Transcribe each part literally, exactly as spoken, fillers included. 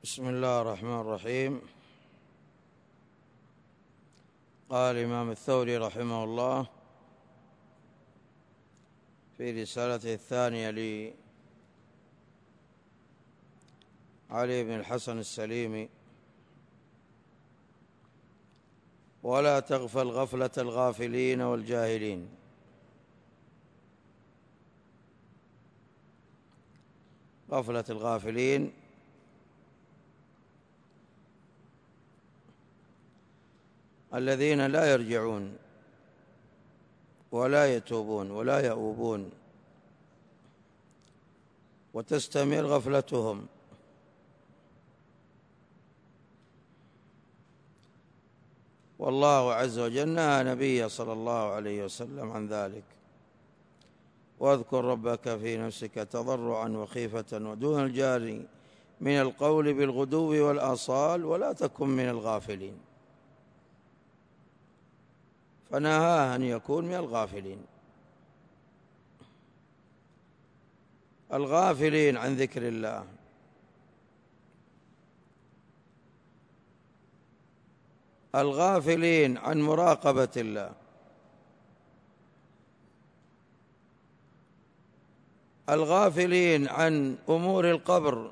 بسم الله الرحمن الرحيم. قال الإمام الثوري رحمه الله في رسالته الثانية لعلي بن الحسن السليمي: ولا تغفل غفلة الغافلين والجاهلين. غفلة الغافلين الذين لا يرجعون ولا يتوبون ولا يؤوبون، وتستمر غفلتهم. والله عز وجل نهى نبيه صلى الله عليه وسلم عن ذلك: واذكر ربك في نفسك تضرعا وخيفة ودون الجار من القول بالغدو والآصال ولا تكن من الغافلين. فنهاه أن يكون من الغافلين، الغافلين عن ذكر الله، الغافلين عن مراقبة الله، الغافلين عن أمور القبر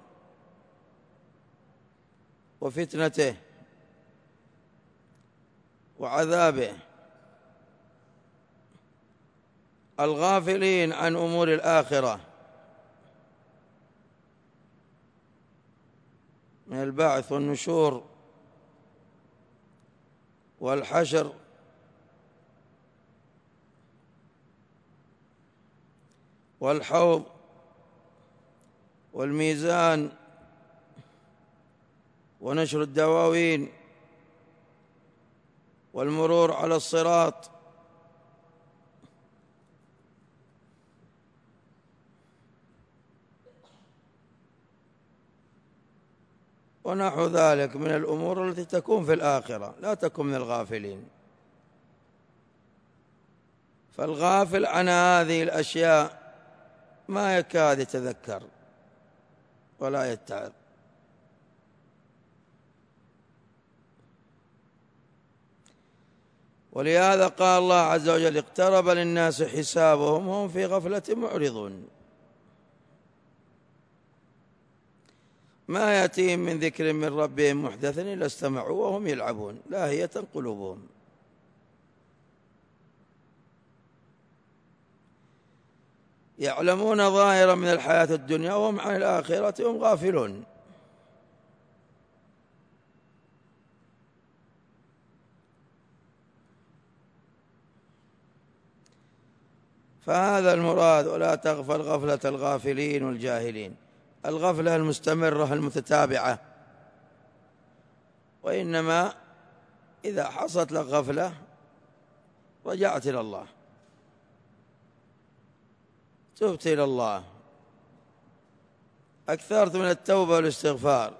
وفتنته وعذابه، الغافلين عن أمور الآخرة من البعث والنشور والحشر والحوض والميزان ونشر الدواوين والمرور على الصراط ونحو ذلك من الأمور التي تكون في الآخرة. لا تكن من الغافلين. فالغافل عن هذه الأشياء ما يكاد يتذكر ولا يتعظ. ولهذا قال الله عز وجل: اقترب للناس حسابهم وهم في غفلة معرضون. ما يأتيهم من ذكر من ربهم محدث إلا استمعوا وهم يلعبون لاهية قلوبهم. يعلمون ظاهرا من الحياة الدنيا وهم عن الآخرة هم غافلون. فهذا المراد: ولا تغفل غفلة الغافلين والجاهلين. الغفلة المستمرة المتتابعة، وإنما إذا حصلت لك غفلة رجعت إلى الله، تبت إلى الله، أكثرت من التوبة والاستغفار،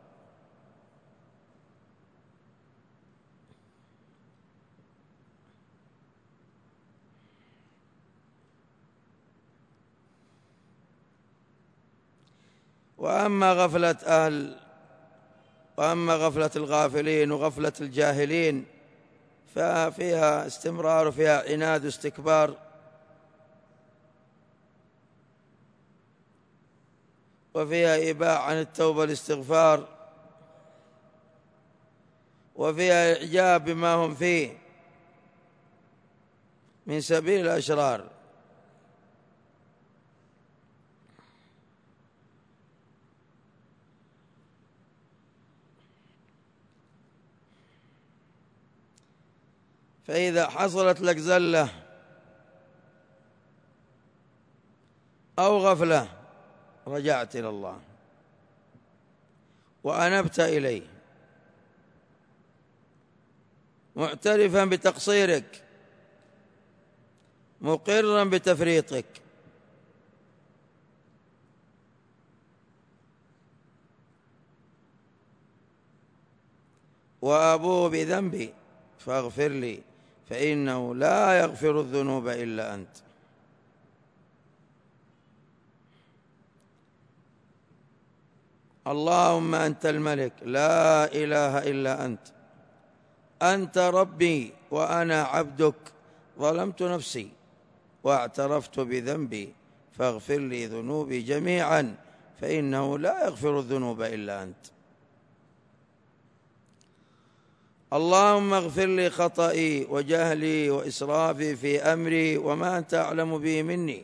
وأما غفلة أهل وأما غفلة الغافلين وغفلة الجاهلين ففيها استمرار وفيها عناد واستكبار، وفيها إباء عن التوبة والاستغفار، وفيها إعجاب بما هم فيه من سبيل الأشرار. فإذا حصلت لك زلة أو غفلة رجعت إلى الله وأنبت إليه معترفا بتقصيرك مقرا بتفريطك، وأبوء بذنبي فاغفر لي فإنه لا يغفر الذنوب إلا أنت. اللهم أنت الملك لا إله إلا أنت، أنت ربي وأنا عبدك، ظلمت نفسي واعترفت بذنبي فاغفر لي ذنوبي جميعا فإنه لا يغفر الذنوب إلا أنت. اللهم اغفر لي خطئي وجهلي وإسرافي في أمري وما أنت أعلم به مني.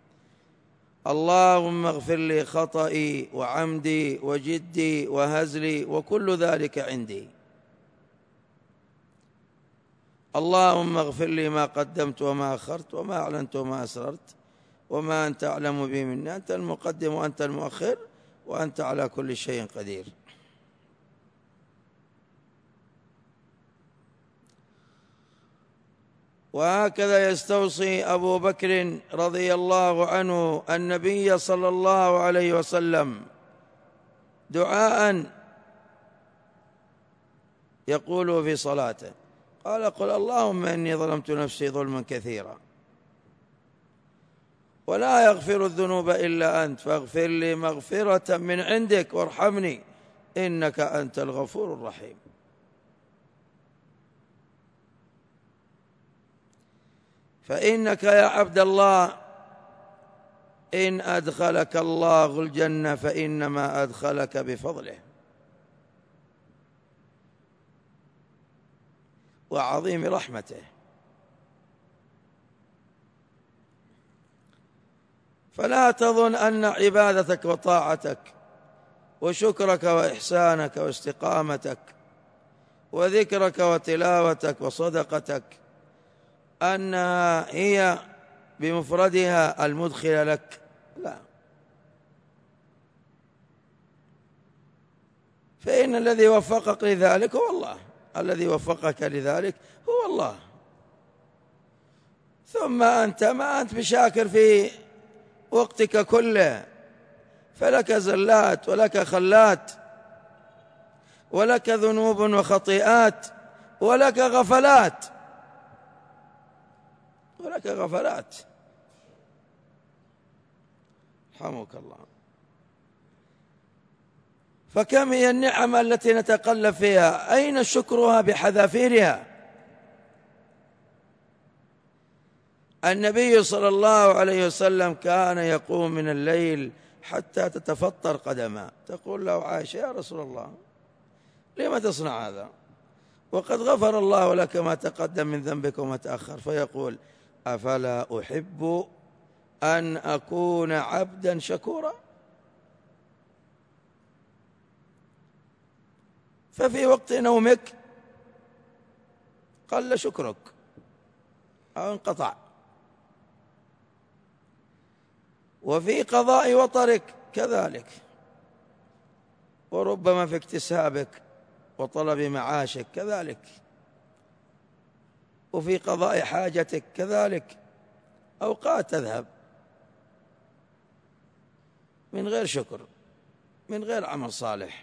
اللهم اغفر لي خطئي وعمدي وجدي وهزلي وكل ذلك عندي. اللهم اغفر لي ما قدمت وما أخرت وما أعلنت وما أسررت وما أنت أعلم به مني، أنت المقدم وأنت المؤخر وأنت على كل شيء قدير. وهكذا يستوصي أبو بكر رضي الله عنه النبي صلى الله عليه وسلم دعاء يقول في صلاته، قال قل اللهم إني ظلمت نفسي ظلما كثيرا ولا يغفر الذنوب إلا أنت فاغفر لي مغفرة من عندك وارحمني إنك أنت الغفور الرحيم. فإنك يا عبد الله إن أدخلك الله الجنة فإنما أدخلك بفضله وعظيم رحمته، فلا تظن أن عبادتك وطاعتك وشكرك وإحسانك واستقامتك وذكرك وتلاوتك وصدقتك أنها هي بمفردها المدخل لك، لا، فإن الذي وفقك لذلك هو الله، الذي وفقك لذلك هو الله. ثم أنت ما أنت بشاكر في وقتك كله، فلك زلات ولك خلات ولك ذنوب وخطيئات ولك غفلات ولك غفلات رحمك الله. فكم هي النعم التي نتقلب فيها، أين شكرها بحذافيرها؟ النبي صلى الله عليه وسلم كان يقوم من الليل حتى تتفطر قدمه، تقول له عائشة يا رسول الله لما تصنع هذا وقد غفر الله لك ما تقدم من ذنبك وما تأخر؟ فيقول أفلا أحب أن أكون عبدا شكورا؟ ففي وقت نومك قل شكرك أو انقطع، وفي قضاء وطرك كذلك، وربما في اكتسابك وطلب معاشك كذلك، وفي قضاء حاجتك كذلك، أوقات تذهب من غير شكر، من غير عمل صالح.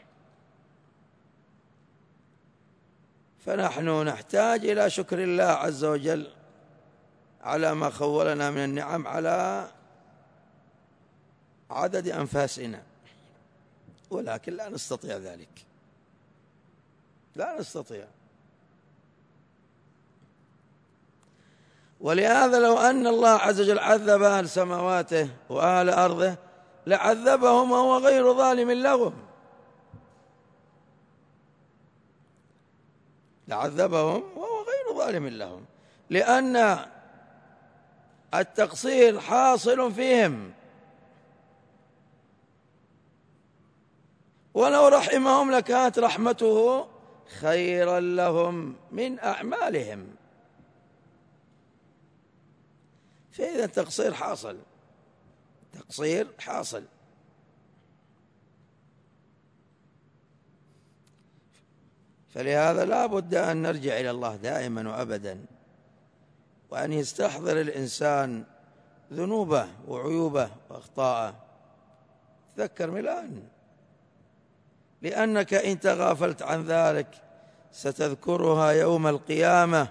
فنحن نحتاج إلى شكر الله عز وجل على ما خولنا من النعم على عدد أنفاسنا، ولكن لا نستطيع ذلك، لا نستطيع. ولهذا لو أن الله عز وجل عذب أهل سماواته وأهل أرضه لعذبهم وهو غير ظالم لهم، لعذبهم وهو غير ظالم لهم، لأن التقصير حاصل فيهم، ولو رحمهم لكانت رحمته خيرا لهم من أعمالهم. فإذا التقصير حاصل، تقصير حاصل. فلهذا لا بد أن نرجع إلى الله دائما وأبدا، وأن يستحضر الإنسان ذنوبه وعيوبه وأخطاءه، تذكر من الآن، لأنك إن تغافلت عن ذلك ستذكرها يوم القيامة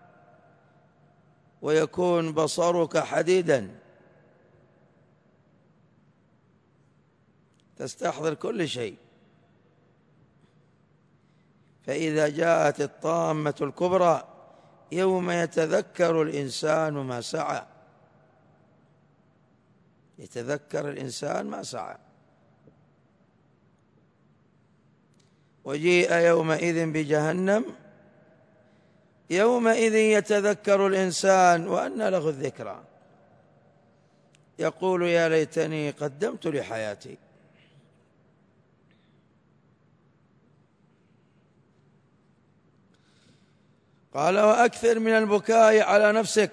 ويكون بصرك حديدا، تستحضر كل شيء فإذا جاءت الطامة الكبرى يوم يتذكر الإنسان ما سعى، يتذكر الإنسان ما سعى. وجيء يومئذ بجهنم يومئذ يتذكر الإنسان وأنى له الذكرى يقول يا ليتني قدمت لحياتي. قال وأكثر من البكاء على نفسك،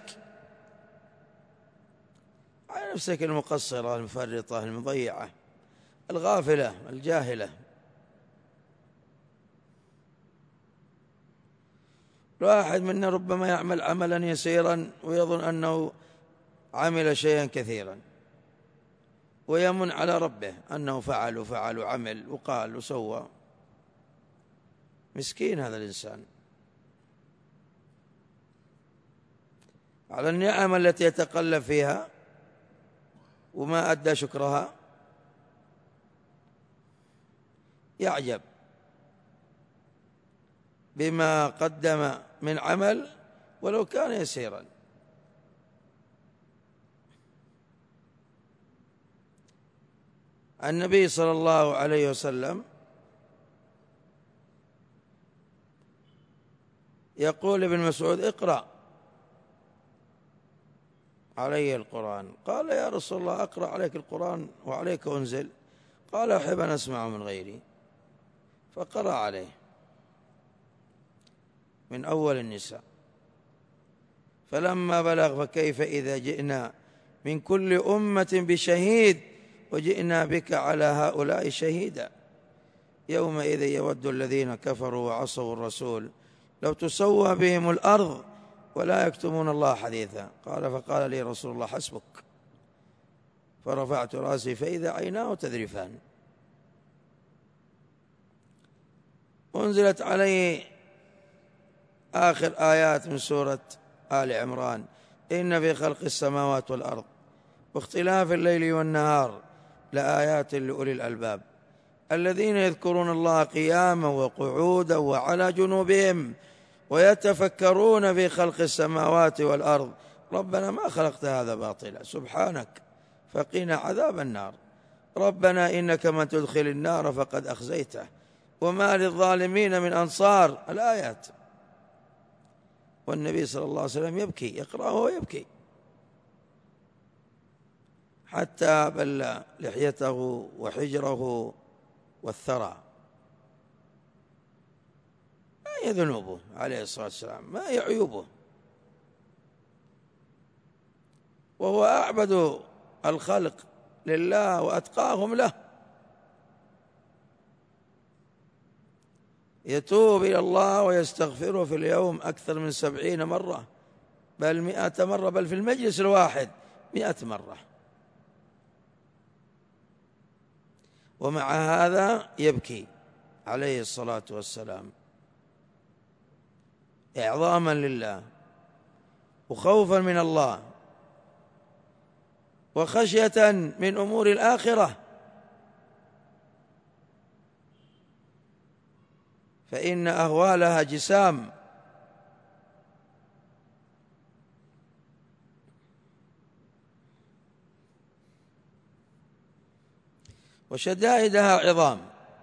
على نفسك المقصرة المفرطة المضيعة الغافلة الجاهلة. الواحد منا ربما يعمل عملا يسيرا ويظن أنه عمل شيئا كثيرا ويمن على ربه أنه فعل وفعل وعمل وقال وسوى. مسكين هذا الإنسان على النعم التي يتقلب فيها وما أدى شكرها، يعجب بما قدم من عمل ولو كان يسيرا. النبي صلى الله عليه وسلم يقول ابن مسعود اقرأ علي القرآن. قال يا رسول الله أقرأ عليك القرآن وعليك أنزل؟ قال أحب أن أسمع من غيري، فقرأ عليه من أول النساء. فلما بلغ فكيف إذا جئنا من كل أمة بشهيد وجئنا بك على هؤلاء شهيدا يومئذ يود الذين كفروا وعصوا الرسول لو تسوى بهم الأرض ولا يكتمون الله حديثا. قال فقال لي رسول الله حسبك، فرفعت رأسي فإذا عيناه تذرفان. أنزلت عليه آخر آيات من سورة آل عمران إن في خلق السماوات والأرض واختلاف الليل والنهار لآيات لأولي الألباب الذين يذكرون الله قياما وقعودا وعلى جنوبهم ويتفكرون في خلق السماوات والأرض ربنا ما خلقت هذا باطلا سبحانك فقنا عذاب النار ربنا إنك من تدخل النار فقد أخزيته وما للظالمين من أنصار. الآيات. والنبي صلى الله عليه وسلم يبكي، يقرأه ويبكي حتى بل لحيته وحجره والثرى. ما هي ذنوبه عليه الصلاة والسلام، ما هي عيوبه، وهو أعبد الخلق لله وأتقاهم له. يتوب إلى الله ويستغفره في اليوم أكثر من سبعين مرة بل مئة مرة، بل في المجلس الواحد مئة مرة. ومع هذا يبكي عليه الصلاة والسلام إعظاما لله وخوفا من الله وخشية من أمور الآخرة، فإن أهوالها جسام وشدائدها عظام،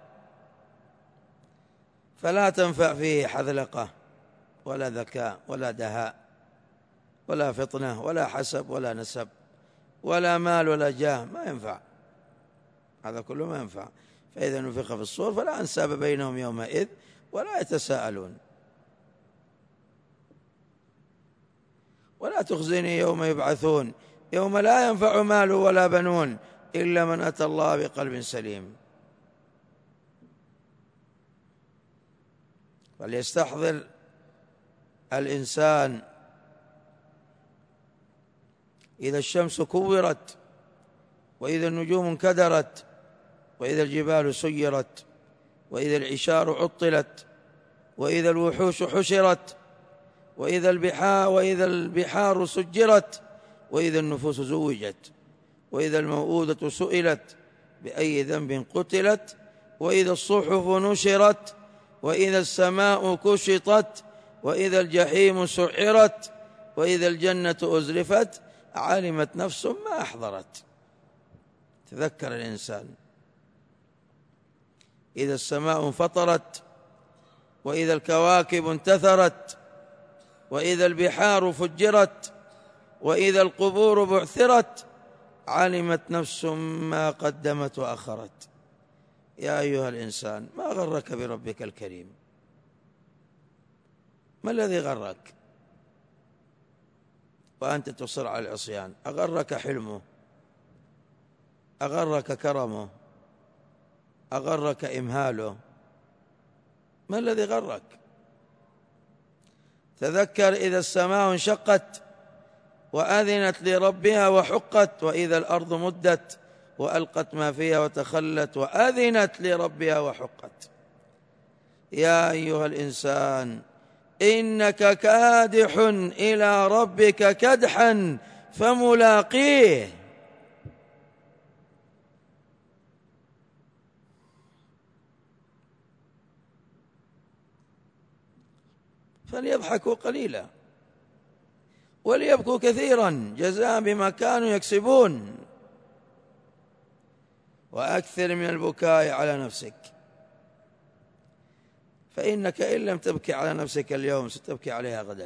فلا تنفع فيه حذلقة ولا ذكاء ولا دهاء ولا فطنة ولا حسب ولا نسب ولا مال ولا جاه، ما ينفع، هذا كله ما ينفع. فإذا نفخ في الصور فلا أنساب بينهم يومئذ ولا يتساءلون. ولا تخزني يوم يبعثون يوم لا ينفع مال ولا بنون إلا من أتى الله بقلب سليم. فليستحضر الإنسان إذا الشمس كورت وإذا النجوم انكدرت وإذا الجبال سيرت وإذا العشار عطلت وإذا الوحوش حشرت وإذا البحار وإذا البحار سجرت وإذا النفوس زوجت وإذا الموءودة سئلت بأي ذنب قتلت وإذا الصحف نشرت وإذا السماء كشطت وإذا الجحيم سعرت وإذا الجنة أزلفت علمت نفس ما أحضرت. تذكر الإنسان إذا السماء انفطرت وإذا الكواكب انتثرت وإذا البحار فجرت وإذا القبور بعثرت علمت نفس ما قدمت وأخرت. يا أيها الإنسان ما غرك بربك الكريم؟ ما الذي غرك وأنت تصر على العصيان؟ أغرك حلمه؟ أغرك كرمه؟ أغرك إمهاله؟ ما الذي غرك؟ تذكر إذا السماء انشقت وأذنت لربها وحقت وإذا الأرض مدت وألقت ما فيها وتخلت وأذنت لربها وحقت. يا أيها الإنسان إنك كادح إلى ربك كدحا فملاقيه. فليضحكوا قليلا وليبكوا كثيرا جزاء بما كانوا يكسبون. وأكثر من البكاء على نفسك، فإنك إن لم تبكي على نفسك اليوم ستبكي عليها غدا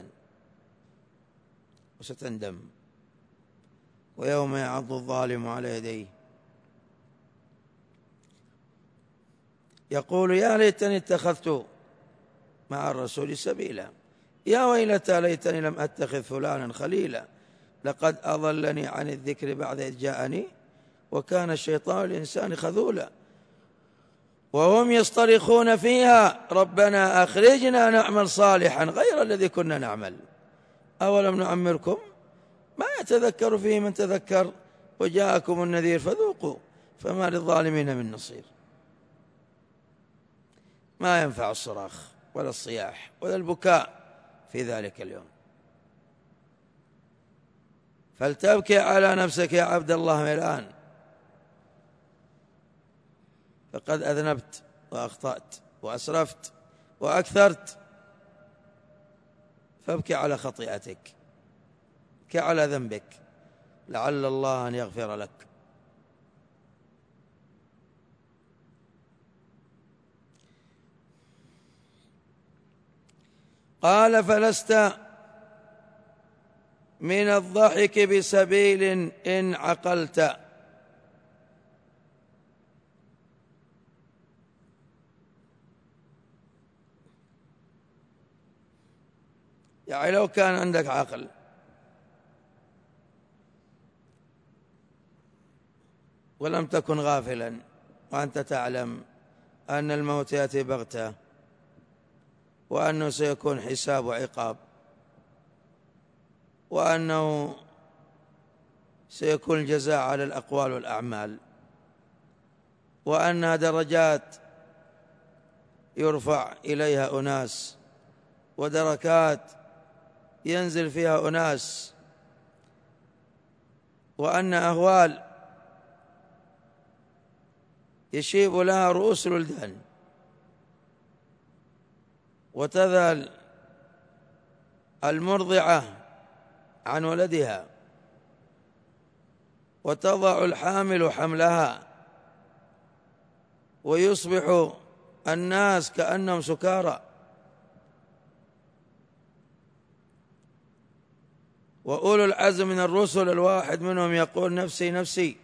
وستندم. ويوم يعض الظالم على يديه يقول يا ليتني اتخذت مع الرسول سبيلا يا ويلتى ليتني لم أتخذ فلانا خليلا لقد أضلني عن الذكر بعد إذ جاءني وكان الشيطان للإنسان خذولا. وهم يصطرخون فيها ربنا أخرجنا نعمل صالحا غير الذي كنا نعمل أولم نعمركم ما يتذكر فيه من تذكر وجاءكم النذير فذوقوا فما للظالمين من نصير. ما ينفع الصراخ ولا الصياح ولا البكاء في ذلك اليوم. فلتبكي على نفسك يا عبد الله الآن، فقد أذنبت وأخطأت وأسرفت وأكثرت، فابكي على خطيئتك كعلى ذنبك لعل الله أن يغفر لك. قال فلست من الضحك بسبيل إن عقلت. يعني لو كان عندك عقل ولم تكن غافلا وأنت تعلم أن الموت يأتي بغتة وأنه سيكون حساب وعقاب وأنه سيكون الجزاء على الأقوال والأعمال وأنها درجات يرفع إليها أناس ودركات ينزل فيها أناس وأن أهوال يشيب لها رؤوس الولدان وتذهل المرضعة عن ولدها وتضع الحامل حملها ويصبح الناس كأنهم سكارى وأولو العزم من الرسل الواحد منهم يقول نفسي نفسي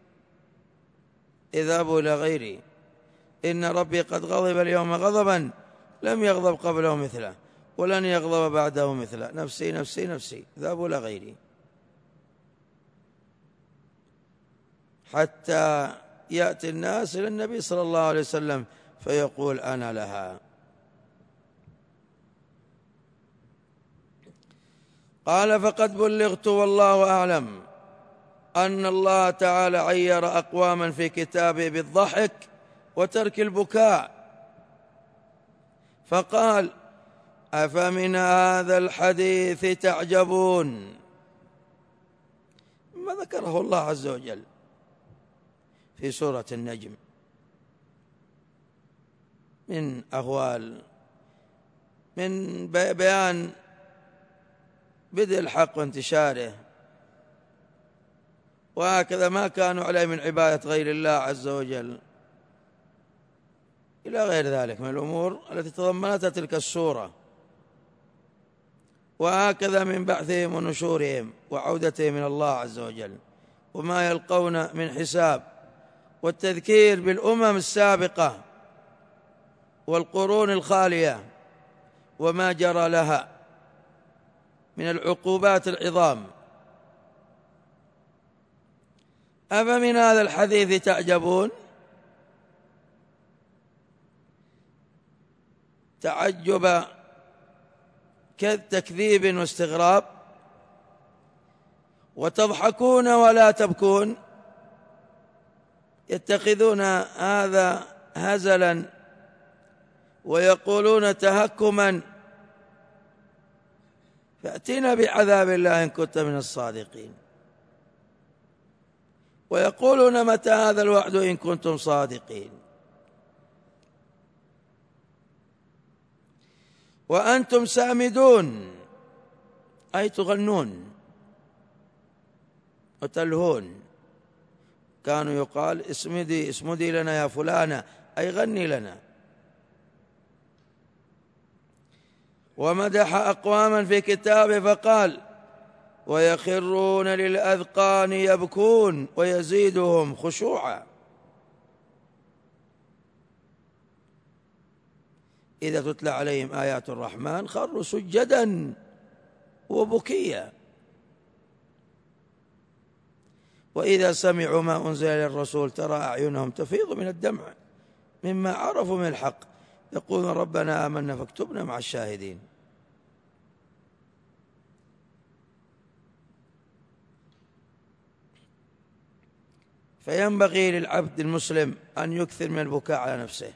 اذهبوا إلى غيري إن ربي قد غضب اليوم غضبا لم يغضب قبله مثله ولن يغضب بعده مثله نفسي نفسي نفسي اذهبوا إلى غيري حتى يأتي الناس إلى النبي صلى الله عليه وسلم فيقول أنا لها. قال فقد بلغت والله أعلم أن الله تعالى عير أقواما في كتابه بالضحك وترك البكاء فقال أفمن هذا الحديث تعجبون ما ذكره الله عز وجل في سورة النجم من أهوال، من بيان بدء الحق وانتشاره، وهكذا ما كانوا عليه من عبادة غير الله عز وجل، إلى غير ذلك من الأمور التي تضمنتها تلك السورة. وهكذا من بعثهم ونشورهم وعودتهم من الله عز وجل، وما يلقون من حساب، والتذكير بالأمم السابقة والقرون الخالية وما جرى لها من العقوبات العظام. أفمن هذا الحديث تعجبون؟ تعجب تكذيب واستغراب، وتضحكون ولا تبكون، يتخذون هذا هزلا ويقولون تهكما، فأتنا بعذاب الله إن كنت من الصادقين، ويقولون متى هذا الوعد إن كنتم صادقين، وأنتم سامدون أي تغنون وتلهون. كانوا يقال اسمدي اسمدي لنا يا فلانة، أي غني لنا. ومدح أقواما في كتابه فقال ويخرون للأذقان يبكون ويزيدهم خشوعا. إذا تتلى عليهم آيات الرحمن خروا سجدا وبكيا، وإذا سمعوا ما أنزل للرسول ترى أعينهم تفيض من الدمع مما عرفوا من الحق، يقولون ربنا آمنا فاكتبنا مع الشاهدين. فينبغي للعبد المسلم أن يكثر من البكاء على نفسه،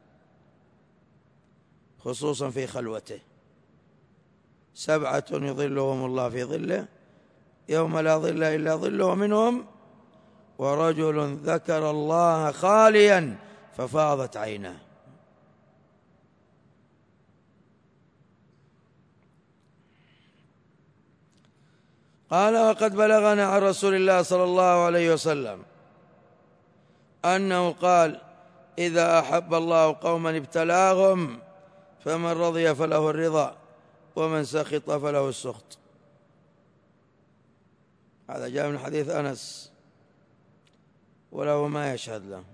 خصوصا في خلوته. سبعة يظلهم الله في ظله يوم لا ظل إلا ظله، منهم ورجل ذكر الله خاليا ففاضت عيناه. قال وقد بلغنا عن رسول الله صلى الله عليه وسلم أنه قال إذا أحب الله قوما ابتلاهم، فمن رضي فله الرضا ومن سخط فله السخط. هذا جاء من حديث أنس وله ما يشهد له.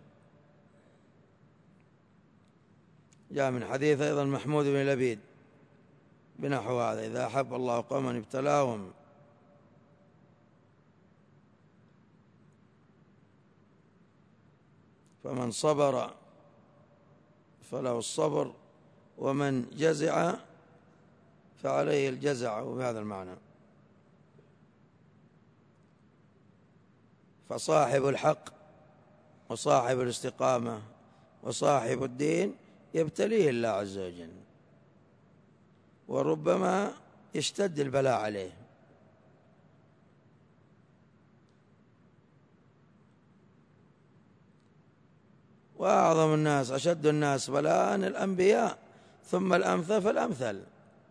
جاء من حديث أيضا محمود بن لبيد بنحو هذا: إذا أحب الله قوما ابتلاهم فمن صبر فله الصبر ومن جزع فعليه الجزع، وبهذا المعنى. فصاحب الحق وصاحب الاستقامة وصاحب الدين يبتليه الله عز وجل، وربما يشتد البلاء عليه. وأعظم الناس أشد الناس بلاء الأنبياء، ثم الأمثل فالأمثل.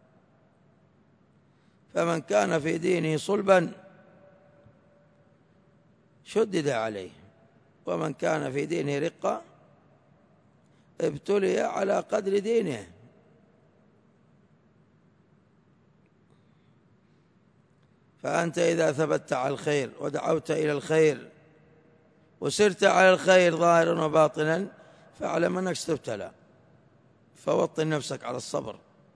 فمن كان في دينه صلبا شدد عليه، ومن كان في دينه رقة ابتلي على قدر دينه. فأنت إذا ثبت على الخير ودعوت إلى الخير وسرت على الخير ظاهرا وباطنا فاعلم أنك ستبتلى، فوطن نفسك على الصبر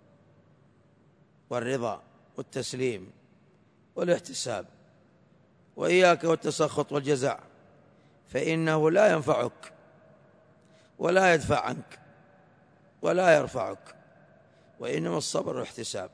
والرضا والتسليم والاحتساب، وإياك والتسخط والجزع، فإنه لا ينفعك ولا يدفع عنك ولا يرفعك، وإنما الصبر والاحتساب.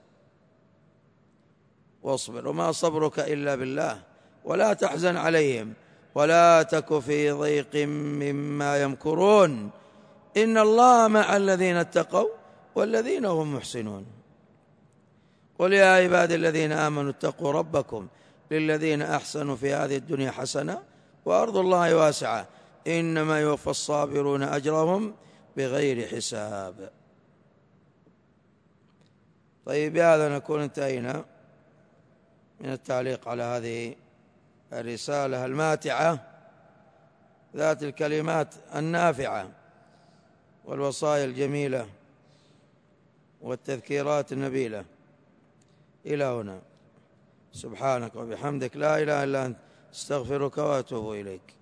واصبر وما صبرك إلا بالله ولا تحزن عليهم ولا تك في ضيق مما يمكرون إن الله مع الذين اتقوا والذين هم محسنون. قل يا عبادي الذين آمنوا اتقوا ربكم للذين أحسنوا في هذه الدنيا حسنة وأرض الله واسعة إنما يوفى الصابرون أجرهم بغير حساب. طيب، بهذا نكون انتهينا من التعليق على هذه الرسالة الماتعة ذات الكلمات النافعة والوصايا الجميلة والتذكيرات النبيلة. إلى هنا، سبحانك وبحمدك، لا إله إلا أنت، استغفرك وأتوب إليك.